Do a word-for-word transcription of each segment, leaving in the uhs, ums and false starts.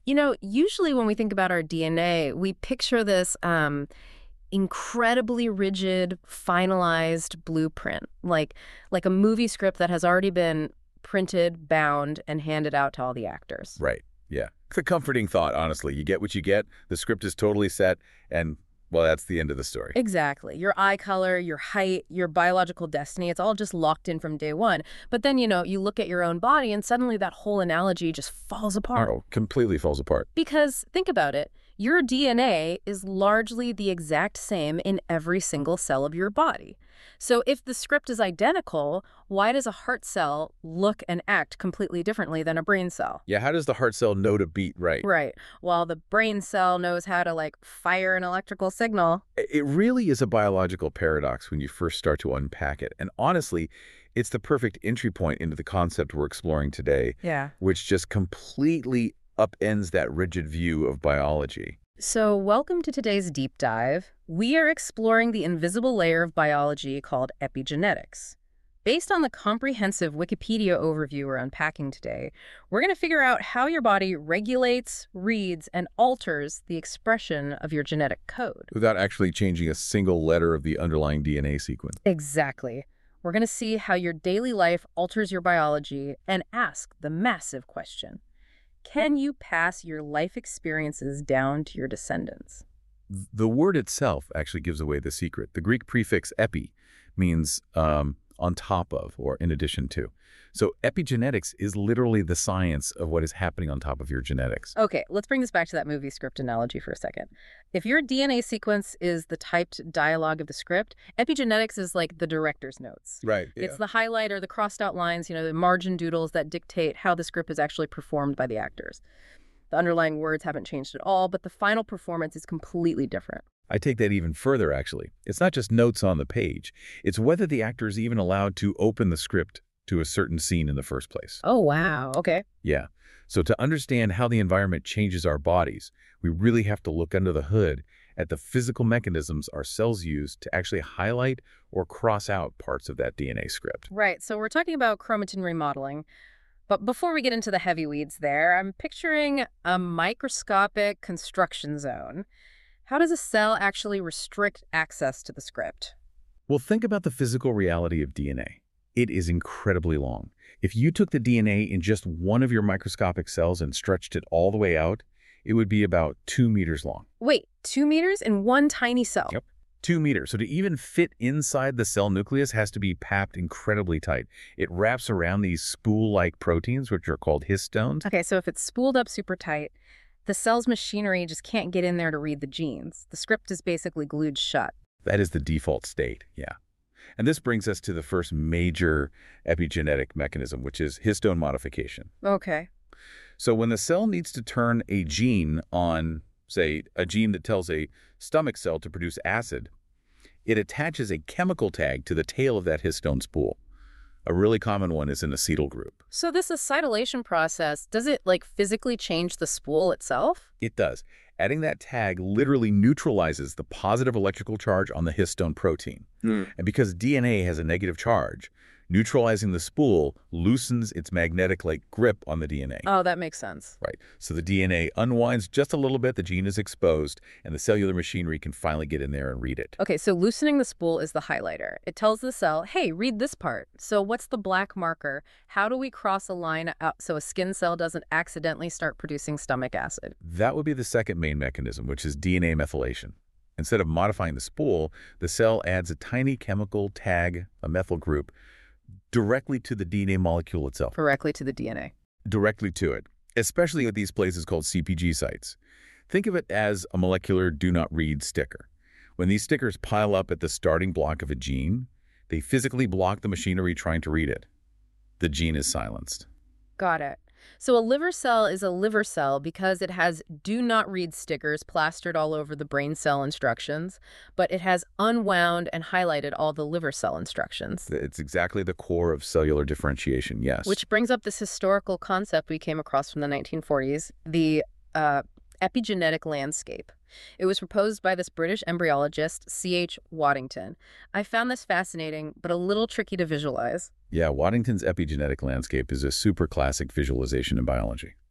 You know, usually when we think about our D N A, we picture this um, incredibly rigid, finalized blueprint, like like a movie script that has already been printed, bound, and handed out to all the actors. Right. Yeah. It's a comforting thought, honestly. You get what you get. The script is totally set, and, well, that's the end of the story. Exactly. Your eye color, your height, your biological destiny, it's all just locked in from day one. But then, you know, you look at your own body and suddenly that whole analogy just falls apart. Oh, completely falls apart. Because think about it. Your D N A is largely the exact same in every single cell of your body. So if the script is identical, why does a heart cell look and act completely differently than a brain cell? Yeah, how does the heart cell know to beat right? Right. While the brain cell knows how to, like, fire an electrical signal. It really is a biological paradox when you first start to unpack it. And honestly, it's the perfect entry point into the concept we're exploring today, Yeah. which just completely upends that rigid view of biology. So welcome to today's deep dive. We are exploring the invisible layer of biology called epigenetics. Based on the comprehensive Wikipedia overview we're unpacking today, we're going to figure out how your body regulates, reads, and alters the expression of your genetic code. Without actually changing a single letter of the underlying D N A sequence. Exactly. We're going to see how your daily life alters your biology and ask the massive question: can you pass your life experiences down to your descendants? The word itself actually gives away the secret. The Greek prefix epi means um, on top of or in addition to. So epigenetics is literally the science of what is happening on top of your genetics. Okay, let's bring this back to that movie script analogy for a second. If your D N A sequence is the typed dialogue of the script, epigenetics is like the director's notes. Right. Yeah. It's the highlight or the crossed out lines, you know, the margin doodles that dictate how the script is actually performed by the actors. The underlying words haven't changed at all, but the final performance is completely different. I take that even further, actually. It's not just notes on the page. It's whether the actor is even allowed to open the script to a certain scene in the first place. Oh, wow. Okay. Yeah. So to understand how the environment changes our bodies, we really have to look under the hood at the physical mechanisms our cells use to actually highlight or cross out parts of that D N A script. Right. So we're talking about chromatin remodeling. But before we get into the heavy weeds there, I'm picturing a microscopic construction zone. How does a cell actually restrict access to the script? Well, think about the physical reality of D N A. It is incredibly long. If you took the D N A in just one of your microscopic cells and stretched it all the way out, it would be about two meters long. Wait, two meters in one tiny cell? Yep. Two meters. So to even fit inside the cell nucleus has to be packed incredibly tight. It wraps around these spool-like proteins, which are called histones. Okay, so if it's spooled up super tight, the cell's machinery just can't get in there to read the genes. The script is basically glued shut. That is the default state, yeah. And this brings us to the first major epigenetic mechanism, which is histone modification. Okay. So when the cell needs to turn a gene on, say, a gene that tells a stomach cell to produce acid, it attaches a chemical tag to the tail of that histone spool. A really common one is an acetyl group. So this acetylation process, does it, like, physically change the spool itself? It does. Adding that tag literally neutralizes the positive electrical charge on the histone protein. Mm. And because D N A has a negative charge, neutralizing the spool loosens its magnetic-like grip on the D N A. Oh, that makes sense. Right. So the D N A unwinds just a little bit, the gene is exposed, and the cellular machinery can finally get in there and read it. Okay, so loosening the spool is the highlighter. It tells the cell, hey, read this part. So what's the black marker? How do we cross a line out so a skin cell doesn't accidentally start producing stomach acid? That would be the second main mechanism, which is D N A methylation. Instead of modifying the spool, the cell adds a tiny chemical tag, a methyl group, directly to the D N A molecule itself. Directly to the D N A. Directly to it, especially at these places called C P G sites. Think of it as a molecular do not read sticker. When these stickers pile up at the starting block of a gene, they physically block the machinery trying to read it. The gene is silenced. Got it. So a liver cell is a liver cell because it has do not read stickers plastered all over the brain cell instructions, but it has unwound and highlighted all the liver cell instructions. It's exactly the core of cellular differentiation, yes. Which brings up this historical concept we came across from the nineteen forties, the uh, epigenetic landscape. It was proposed by this British embryologist, C H Waddington. I found this fascinating, but a little tricky to visualize. Yeah, Waddington's epigenetic landscape is a super classic visualization in biology.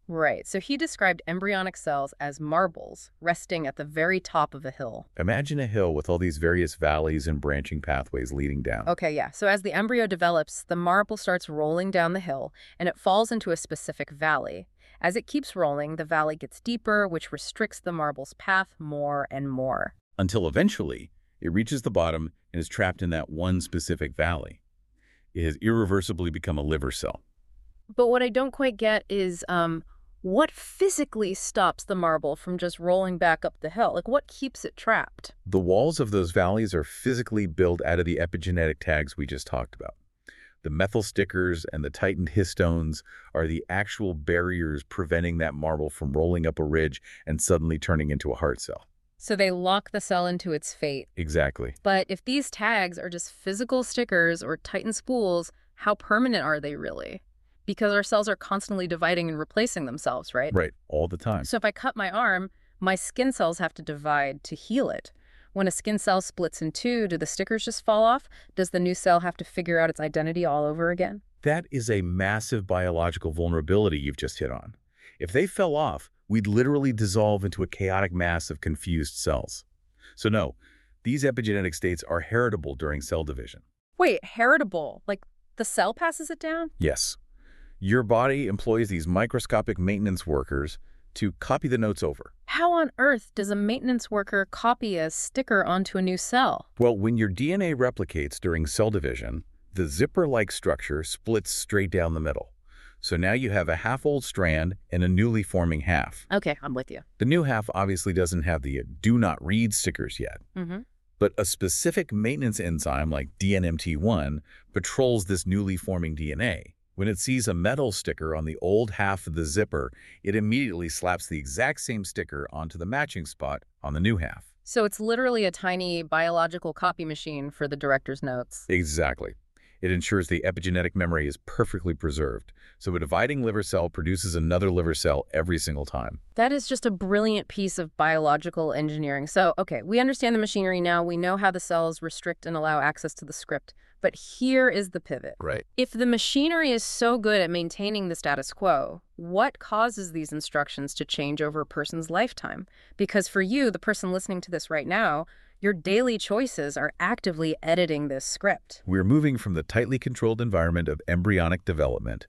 Right, so he described embryonic cells as marbles resting at the very top of a hill. Imagine a hill with all these various valleys and branching pathways leading down. Okay, yeah, so as the embryo develops, the marble starts rolling down the hill, and it falls into a specific valley. As it keeps rolling, the valley gets deeper, which restricts the marble's path more and more. Until eventually, it reaches the bottom and is trapped in that one specific valley. It has irreversibly become a liver cell. But what I don't quite get is, um, what physically stops the marble from just rolling back up the hill? Like, what keeps it trapped? The walls of those valleys are physically built out of the epigenetic tags we just talked about. The methyl stickers and the tightened histones are the actual barriers preventing that marble from rolling up a ridge and suddenly turning into a heart cell. So they lock the cell into its fate. Exactly. But if these tags are just physical stickers or tightened spools, how permanent are they really? Because our cells are constantly dividing and replacing themselves, right? Right, all the time. So if I cut my arm, my skin cells have to divide to heal it. When a skin cell splits in two, do the stickers just fall off? Does the new cell have to figure out its identity all over again? That is a massive biological vulnerability you've just hit on. If they fell off, we'd literally dissolve into a chaotic mass of confused cells. So no, these epigenetic states are heritable during cell division. Wait, heritable? Like the cell passes it down? Yes. Your body employs these microscopic maintenance workers to copy the notes over. How on earth does a maintenance worker copy a sticker onto a new cell? Well, when your D N A replicates during cell division, the zipper-like structure splits straight down the middle. So now you have a half-old strand and a newly forming half. Okay, I'm with you. The new half obviously doesn't have the do not read stickers yet. Mm-hmm. But a specific maintenance enzyme like D N M T one patrols this newly forming D N A. When it sees a metal sticker on the old half of the zipper, it immediately slaps the exact same sticker onto the matching spot on the new half. So it's literally a tiny biological copy machine for the director's notes. Exactly. It ensures the epigenetic memory is perfectly preserved, so a dividing liver cell produces another liver cell every single time. That is just a brilliant piece of biological engineering. So, okay, we understand the machinery now. We know how the cells restrict and allow access to the script. But here is the pivot. Right. If the machinery is so good at maintaining the status quo, what causes these instructions to change over a person's lifetime? Because for you, the person listening to this right now, your daily choices are actively editing this script. We're moving from the tightly controlled environment of embryonic development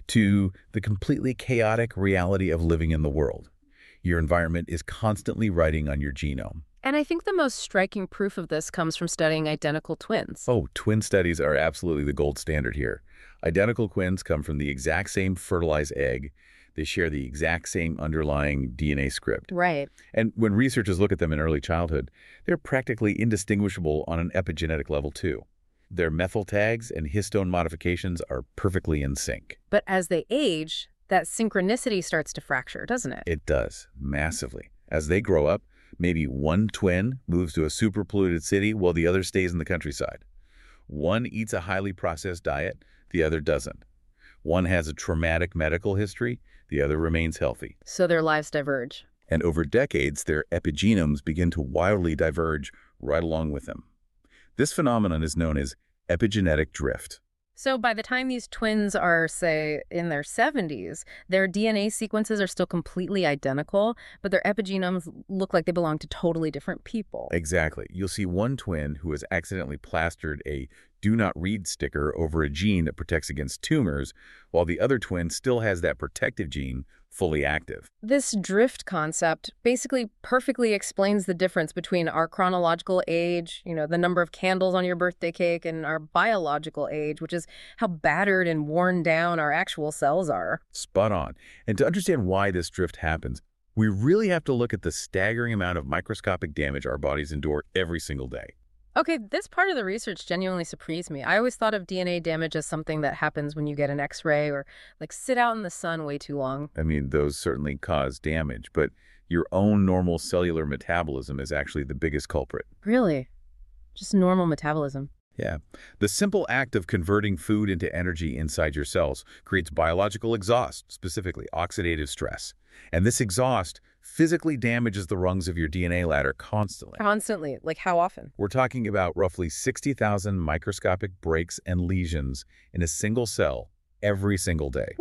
to the completely chaotic reality of living in the world. Your environment is constantly writing on your genome. And I think the most striking proof of this comes from studying identical twins. Oh, twin studies are absolutely the gold standard here. Identical twins come from the exact same fertilized egg. They share the exact same underlying D N A script. Right. And when researchers look at them in early childhood, they're practically indistinguishable on an epigenetic level too. Their methyl tags and histone modifications are perfectly in sync. But as they age, that synchronicity starts to fracture, doesn't it? It does, massively. As they grow up, maybe one twin moves to a super polluted city while the other stays in the countryside. One eats a highly processed diet, the other doesn't. One has a traumatic medical history, the other remains healthy. So their lives diverge. And over decades, their epigenomes begin to wildly diverge right along with them. This phenomenon is known as epigenetic drift. So by the time these twins are, say, in their seventies, their D N A sequences are still completely identical, but their epigenomes look like they belong to totally different people. Exactly. You'll see one twin who has accidentally plastered a do not read sticker over a gene that protects against tumors, while the other twin still has that protective gene fully active. This drift concept basically perfectly explains the difference between our chronological age, you know, the number of candles on your birthday cake, and our biological age, which is how battered and worn down our actual cells are. Spot on. And to understand why this drift happens, we really have to look at the staggering amount of microscopic damage our bodies endure every single day. Okay, this part of the research genuinely surprised me. I always thought of D N A damage as something that happens when you get an X-ray or like sit out in the sun way too long. I mean, those certainly cause damage, but your own normal cellular metabolism is actually the biggest culprit. Really? Just normal metabolism. Yeah. The simple act of converting food into energy inside your cells creates biological exhaust, specifically oxidative stress. And this exhaust physically damages the rungs of your D N A ladder constantly. Constantly? Like how often? We're talking about roughly sixty thousand microscopic breaks and lesions in a single cell every single day. Wait,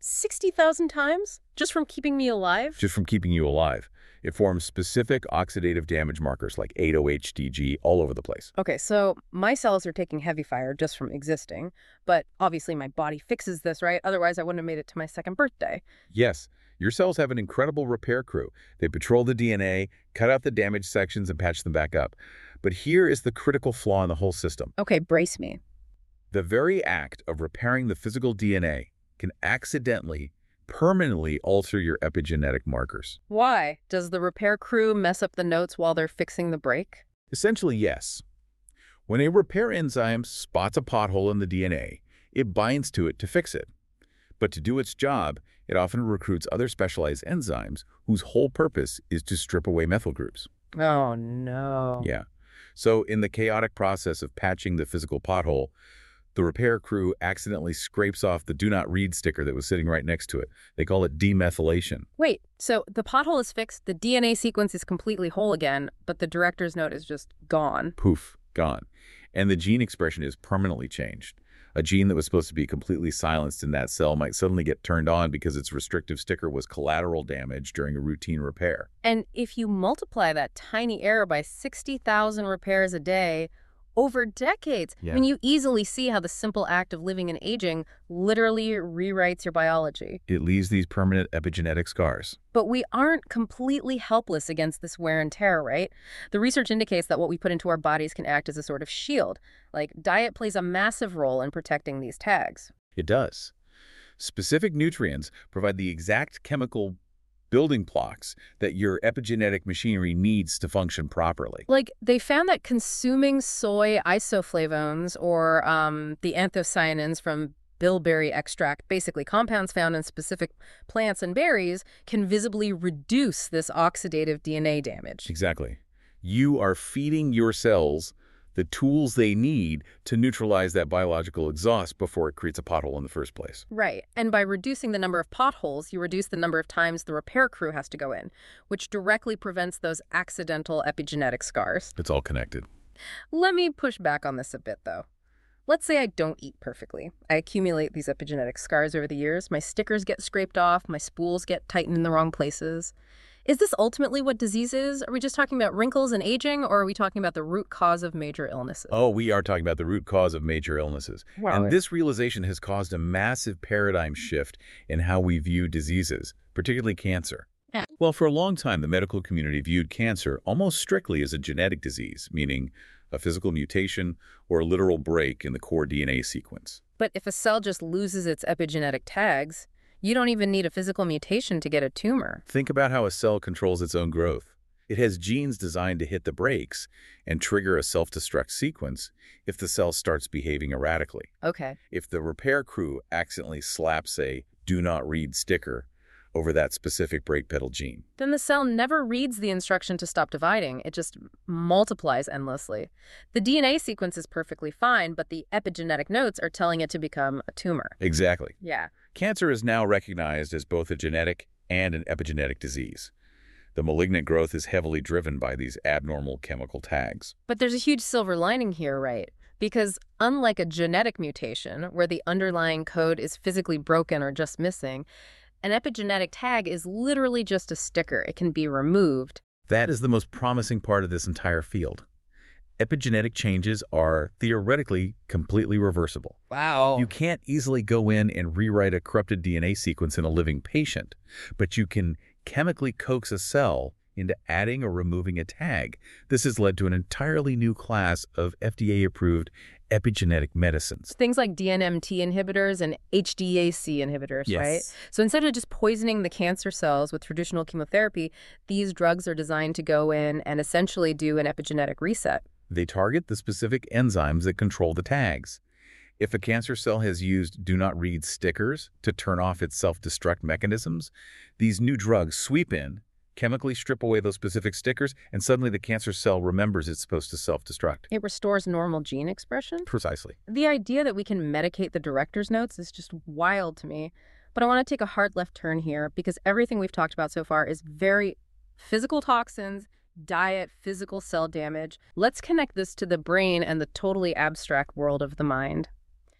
sixty thousand times? Just from keeping me alive? Just from keeping you alive. It forms specific oxidative damage markers like eight O H D G all over the place. Okay, so my cells are taking heavy fire just from existing, but obviously my body fixes this, right? Otherwise, I wouldn't have made it to my second birthday. Yes, your cells have an incredible repair crew. They patrol the D N A, cut out the damaged sections, and patch them back up. But here is the critical flaw in the whole system. Okay, brace me. The very act of repairing the physical D N A can accidentally, permanently alter your epigenetic markers. Why? Does the repair crew mess up the notes while they're fixing the break? Essentially, yes. When a repair enzyme spots a pothole in the D N A, it binds to it to fix it. But to do its job, it often recruits other specialized enzymes whose whole purpose is to strip away methyl groups. Oh, no. Yeah. So in the chaotic process of patching the physical pothole, the repair crew accidentally scrapes off the do not read sticker that was sitting right next to it. They call it demethylation. Wait, so the pothole is fixed, the D N A sequence is completely whole again, but the director's note is just gone. Poof, gone. And the gene expression is permanently changed. A gene that was supposed to be completely silenced in that cell might suddenly get turned on because its restrictive sticker was collateral damage during a routine repair. And if you multiply that tiny error by sixty thousand repairs a day, over decades, Yeah. I mean, you easily see how the simple act of living and aging literally rewrites your biology. It leaves these permanent epigenetic scars. But we aren't completely helpless against this wear and tear, right? The research indicates that what we put into our bodies can act as a sort of shield. Like, diet plays a massive role in protecting these tags. It does. Specific nutrients provide the exact chemical building blocks that your epigenetic machinery needs to function properly. Like, they found that consuming soy isoflavones or um, the anthocyanins from bilberry extract, basically compounds found in specific plants and berries, can visibly reduce this oxidative D N A damage. Exactly. You are feeding your cells the tools they need to neutralize that biological exhaust before it creates a pothole in the first place. Right. And by reducing the number of potholes, you reduce the number of times the repair crew has to go in, which directly prevents those accidental epigenetic scars. It's all connected. Let me push back on this a bit, though. Let's say I don't eat perfectly. I accumulate these epigenetic scars over the years. My stickers get scraped off. My spools get tightened in the wrong places. Is this ultimately what disease is? Are we just talking about wrinkles and aging, or are we talking about the root cause of major illnesses? Oh, we are talking about the root cause of major illnesses. Wow. And this realization has caused a massive paradigm shift in how we view diseases, particularly cancer. Yeah. Well, for a long time, the medical community viewed cancer almost strictly as a genetic disease, meaning a physical mutation or a literal break in the core D N A sequence. But if a cell just loses its epigenetic tags, you don't even need a physical mutation to get a tumor. Think about how a cell controls its own growth. It has genes designed to hit the brakes and trigger a self-destruct sequence if the cell starts behaving erratically. Okay. If the repair crew accidentally slaps a do not read sticker over that specific brake pedal gene. Then the cell never reads the instruction to stop dividing. It just multiplies endlessly. The D N A sequence is perfectly fine, but the epigenetic notes are telling it to become a tumor. Exactly. Yeah. Cancer is now recognized as both a genetic and an epigenetic disease. The malignant growth is heavily driven by these abnormal chemical tags. But there's a huge silver lining here, right? Because unlike a genetic mutation, where the underlying code is physically broken or just missing, an epigenetic tag is literally just a sticker. It can be removed. That is the most promising part of this entire field. Epigenetic changes are theoretically completely reversible. Wow. You can't easily go in and rewrite a corrupted D N A sequence in a living patient, but you can chemically coax a cell into adding or removing a tag. This has led to an entirely new class of F D A-approved epigenetic medicines. Things like D N M T inhibitors and H D A C inhibitors, Yes. right? So instead of just poisoning the cancer cells with traditional chemotherapy, these drugs are designed to go in and essentially do an epigenetic reset. They target the specific enzymes that control the tags. If a cancer cell has used do not read stickers to turn off its self-destruct mechanisms, these new drugs sweep in, chemically strip away those specific stickers, and suddenly the cancer cell remembers it's supposed to self-destruct. It restores normal gene expression. Precisely. The idea that we can medicate the director's notes is just wild to me. But I want to take a hard left turn here because everything we've talked about so far is very physical toxins, diet, physical cell damage. Let's connect this to the brain and the totally abstract world of the mind.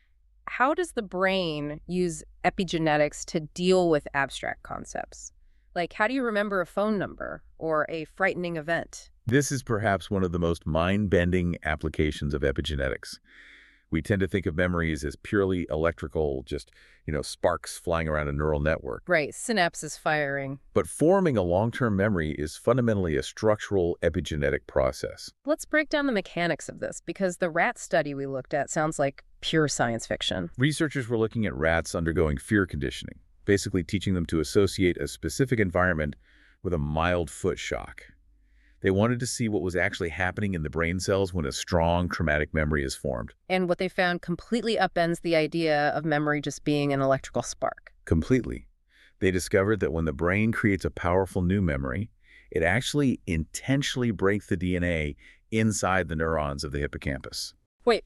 how does the brain use epigenetics to deal with abstract concepts? Like, how do you remember a phone number or a frightening event? This is perhaps one of the most mind-bending applications of epigenetics. We tend to think of memories as purely electrical, just, you know, sparks flying around a neural network. Right, synapses firing. But forming a long-term memory is fundamentally a structural epigenetic process. Let's break down the mechanics of this, because the rat study we looked at sounds like pure science fiction. Researchers were looking at rats undergoing fear conditioning, basically teaching them to associate a specific environment with a mild foot shock. They wanted to see what was actually happening in the brain cells when a strong traumatic memory is formed. And what they found completely upends the idea of memory just being an electrical spark. Completely. They discovered that when the brain creates a powerful new memory, it actually intentionally breaks the D N A inside the neurons of the hippocampus. Wait,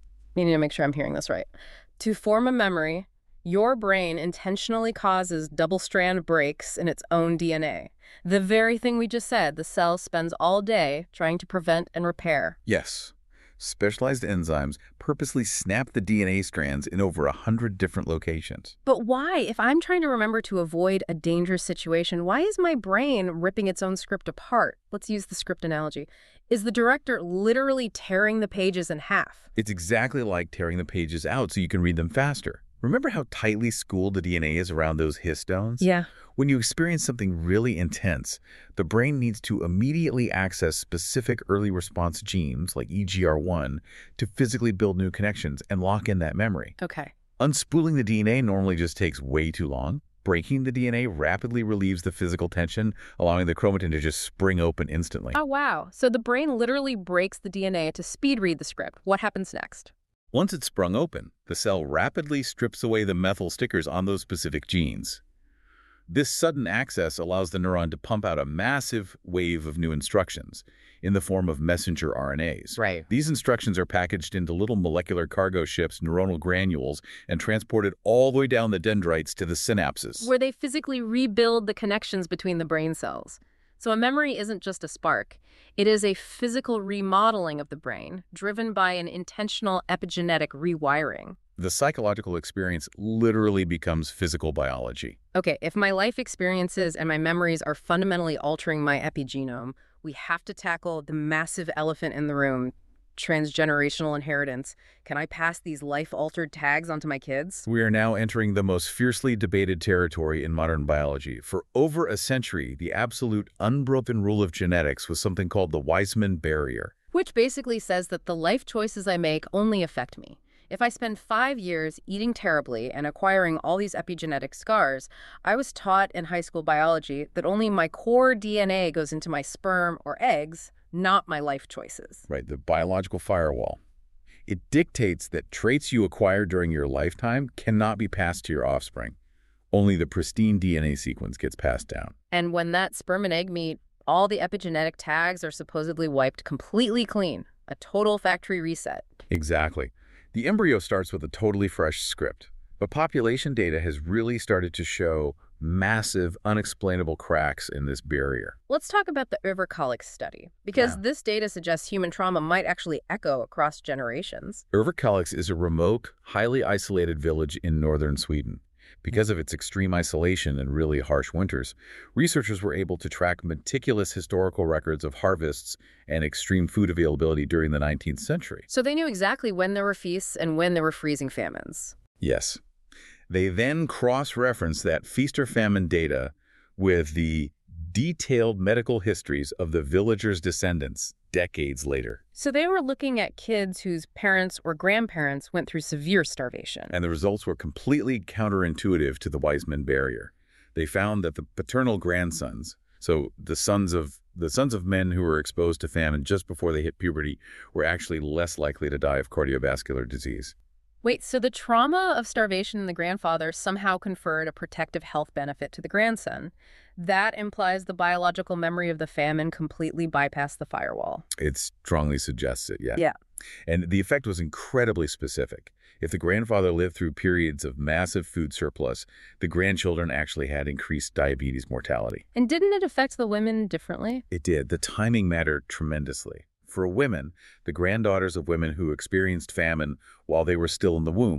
I need to make sure I'm hearing this right. To form a memory, your brain intentionally causes double-strand breaks in its own D N A. The very thing we just said, the cell spends all day trying to prevent and repair. Yes. Specialized enzymes purposely snap the D N A strands in over a hundred different locations. But why? If I'm trying to remember to avoid a dangerous situation, why is my brain ripping its own script apart? Let's use the script analogy. Is the director literally tearing the pages in half? It's exactly like tearing the pages out so you can read them faster. Remember how tightly schooled the D N A is around those histones? Yeah. When you experience something really intense, the brain needs to immediately access specific early response genes, like E G R one, to physically build new connections and lock in that memory. Okay. Unspooling the D N A normally just takes way too long. Breaking the D N A rapidly relieves the physical tension, allowing the chromatin to just spring open instantly. Oh, wow. So the brain literally breaks the D N A to speed read the script. What happens next? Once it's sprung open, the cell rapidly strips away the methyl stickers on those specific genes. This sudden access allows the neuron to pump out a massive wave of new instructions in the form of messenger R N As. Right. These instructions are packaged into little molecular cargo ships, neuronal granules, and transported all the way down the dendrites to the synapses. Where they physically rebuild the connections between the brain cells. So a memory isn't just a spark. It is a physical remodeling of the brain, driven by an intentional epigenetic rewiring. The psychological experience literally becomes physical biology. Okay, if my life experiences and my memories are fundamentally altering my epigenome, we have to tackle the massive elephant in the room, transgenerational inheritance. Can I pass these life-altered tags onto my kids? We are now entering the most fiercely debated territory in modern biology. For over a century, the absolute unbroken rule of genetics was something called the Weismann barrier. Which basically says that the life choices I make only affect me. If I spend five years eating terribly and acquiring all these epigenetic scars, I was taught in high school biology that only my core D N A goes into my sperm or eggs, not my life choices. Right, the biological firewall. It dictates that traits you acquire during your lifetime cannot be passed to your offspring. Only the pristine D N A sequence gets passed down. And when that sperm and egg meet, all the epigenetic tags are supposedly wiped completely clean. A total factory reset. Exactly. The embryo starts with a totally fresh script, but population data has really started to show massive, unexplainable cracks in this barrier. Let's talk about the Överkalix study, because Yeah. this data suggests human trauma might actually echo across generations. Överkalix is a remote, highly isolated village in northern Sweden. Because of its extreme isolation and really harsh winters, researchers were able to track meticulous historical records of harvests and extreme food availability during the nineteenth century. So they knew exactly when there were feasts and when there were freezing famines. Yes. They then cross-referenced that feast or famine data with the detailed medical histories of the villagers' descendants decades later. So they were looking at kids whose parents or grandparents went through severe starvation. And the results were completely counterintuitive to the Weismann barrier. They found that the paternal grandsons, so the sons of the sons of men who were exposed to famine just before they hit puberty, were actually less likely to die of cardiovascular disease. Wait, so the trauma of starvation in the grandfather somehow conferred a protective health benefit to the grandson. That implies the biological memory of the famine completely bypassed the firewall. It strongly suggests it, yeah. Yeah. And the effect was incredibly specific. If the grandfather lived through periods of massive food surplus, the grandchildren actually had increased diabetes mortality. And didn't it affect the women differently? It did. The timing mattered tremendously. For women, the granddaughters of women who experienced famine while they were still in the womb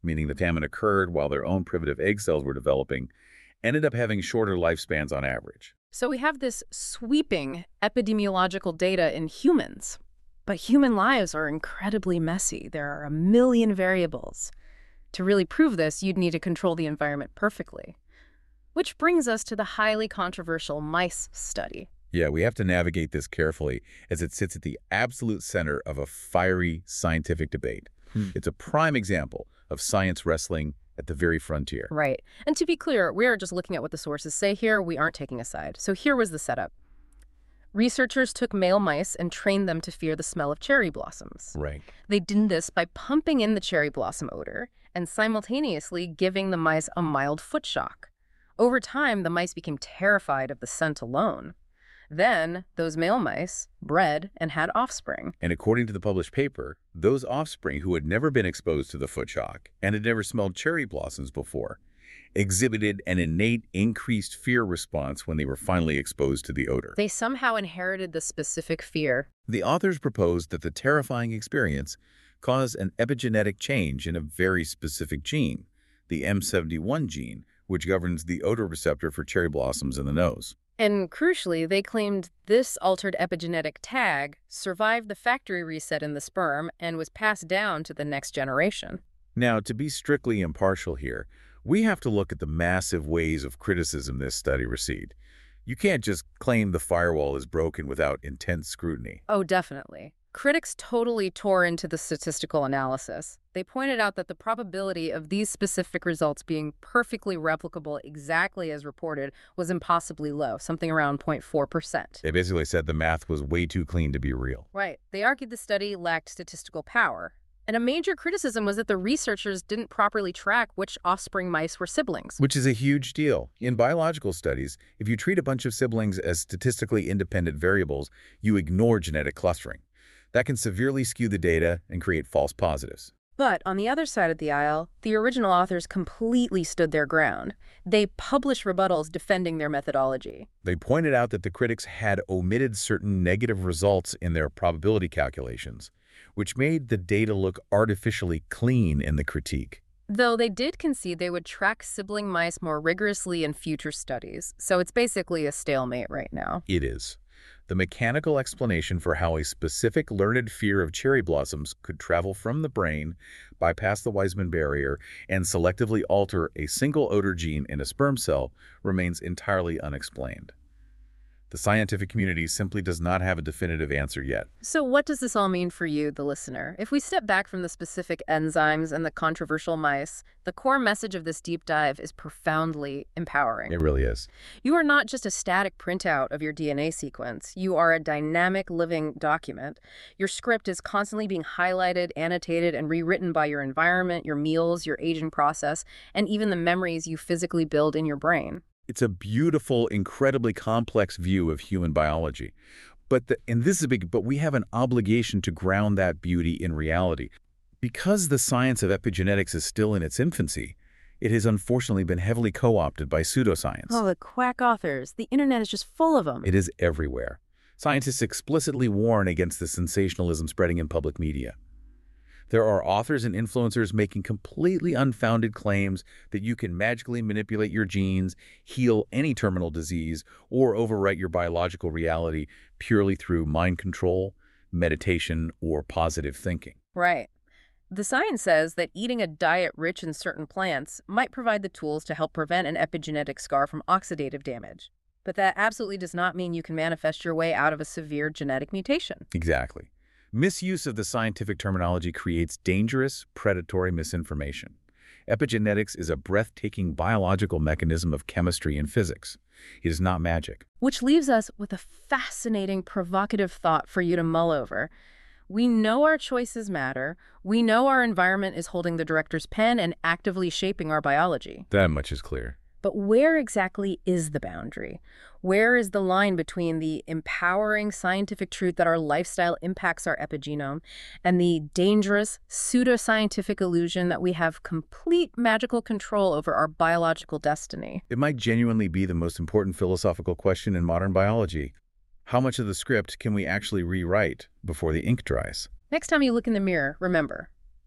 meaning the famine occurred while their own primitive egg cells were developing, ended up having shorter lifespans on average. So we have this sweeping epidemiological data in humans. But human lives are incredibly messy. There are a million variables. To really prove this, you'd need to control the environment perfectly. Which brings us to the highly controversial mice study. Yeah, we have to navigate this carefully as it sits at the absolute center of a fiery scientific debate. Hmm. It's a prime example of science wrestling at the very frontier. Right. And to be clear, we are just looking at what the sources say here. We aren't taking a side. So here was the setup. Researchers took male mice and trained them to fear the smell of cherry blossoms. Right. They did this by pumping in the cherry blossom odor and simultaneously giving the mice a mild foot shock. Over time, the mice became terrified of the scent alone. Then, those male mice bred and had offspring. And according to the published paper, those offspring who had never been exposed to the foot shock and had never smelled cherry blossoms before exhibited an innate increased fear response when they were finally exposed to the odor. They somehow inherited the specific fear. The authors proposed that the terrifying experience caused an epigenetic change in a very specific gene, the M seventy-one gene, which governs the odor receptor for cherry blossoms in the nose. And crucially, they claimed this altered epigenetic tag survived the factory reset in the sperm and was passed down to the next generation. Now, to be strictly impartial here, we have to look at the massive waves of criticism this study received. You can't just claim the firewall is broken without intense scrutiny. Oh, definitely. Critics totally tore into the statistical analysis. They pointed out that the probability of these specific results being perfectly replicable exactly as reported was impossibly low, something around zero point four percent. They basically said the math was way too clean to be real. Right. They argued the study lacked statistical power. And a major criticism was that the researchers didn't properly track which offspring mice were siblings. Which is a huge deal. In biological studies, if you treat a bunch of siblings as statistically independent variables, you ignore genetic clustering. That can severely skew the data and create false positives. But on the other side of the aisle, the original authors completely stood their ground. They published rebuttals defending their methodology. They pointed out that the critics had omitted certain negative results in their probability calculations, which made the data look artificially clean in the critique. Though they did concede they would track sibling mice more rigorously in future studies, so it's basically a stalemate right now. It is. The mechanical explanation for how a specific learned fear of cherry blossoms could travel from the brain, bypass the Weismann barrier, and selectively alter a single odor gene in a sperm cell remains entirely unexplained. The scientific community simply does not have a definitive answer yet. So what does this all mean for you, the listener? If we step back from the specific enzymes and the controversial mice, the core message of this deep dive is profoundly empowering. It really is. You are not just a static printout of your D N A sequence. You are a dynamic, living document. Your script is constantly being highlighted, annotated, and rewritten by your environment, your meals, your aging process, and even the memories you physically build in your brain. It's a beautiful, incredibly complex view of human biology. But the, and this is big, but we have an obligation to ground that beauty in reality. Because the science of epigenetics is still in its infancy, it has unfortunately been heavily co-opted by pseudoscience. Oh, the quack authors. The internet is just full of them. It is everywhere. Scientists explicitly warn against the sensationalism spreading in public media. There are authors and influencers making completely unfounded claims that you can magically manipulate your genes, heal any terminal disease, or overwrite your biological reality purely through mind control, meditation, or positive thinking. Right. The science says that eating a diet rich in certain plants might provide the tools to help prevent an epigenetic scar from oxidative damage. But that absolutely does not mean you can manifest your way out of a severe genetic mutation. Exactly. Misuse of the scientific terminology creates dangerous, predatory misinformation. Epigenetics is a breathtaking biological mechanism of chemistry and physics. It is not magic. Which leaves us with a fascinating, provocative thought for you to mull over. We know our choices matter. We know our environment is holding the director's pen and actively shaping our biology. That much is clear. But where exactly is the boundary? Where is the line between the empowering scientific truth that our lifestyle impacts our epigenome and the dangerous pseudoscientific illusion that we have complete magical control over our biological destiny? It might genuinely be the most important philosophical question in modern biology. How much of the script can we actually rewrite before the ink dries? Next time you look in the mirror, remember,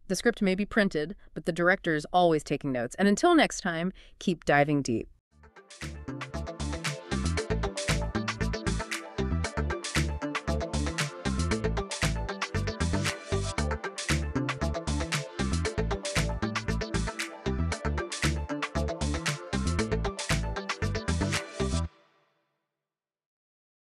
The script may be printed, but the director is always taking notes. And until next time, keep diving deep.